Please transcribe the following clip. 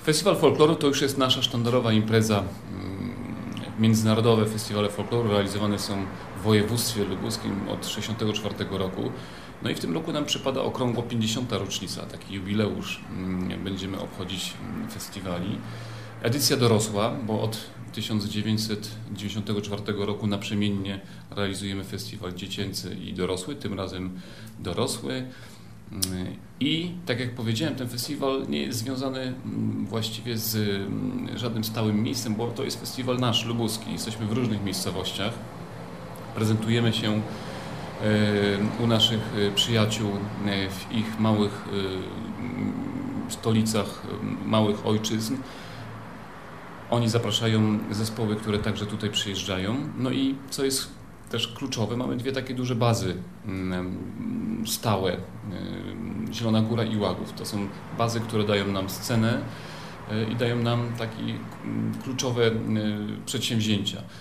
Festiwal Folkloru to już jest nasza sztandarowa impreza. Międzynarodowe festiwale folkloru realizowane są w województwie lubuskim od 1964 roku. No i w tym roku nam przypada okrągło 50. rocznica, taki jubileusz będziemy obchodzić festiwali. Edycja dorosła, bo od 1994 roku naprzemiennie realizujemy festiwal dziecięcy i dorosły, tym razem dorosły. I tak jak powiedziałem, ten festiwal nie jest związany właściwie z żadnym stałym miejscem, bo to jest festiwal nasz, lubuski. Jesteśmy w różnych miejscowościach. Prezentujemy się u naszych przyjaciół w ich małych stolicach, małych ojczyzn. Oni zapraszają zespoły, które także tutaj przyjeżdżają. No i co jest też kluczowe, mamy dwie takie duże bazy stałe, Zielona Góra i Łagów. To są bazy, które dają nam scenę i dają nam takie kluczowe przedsięwzięcia.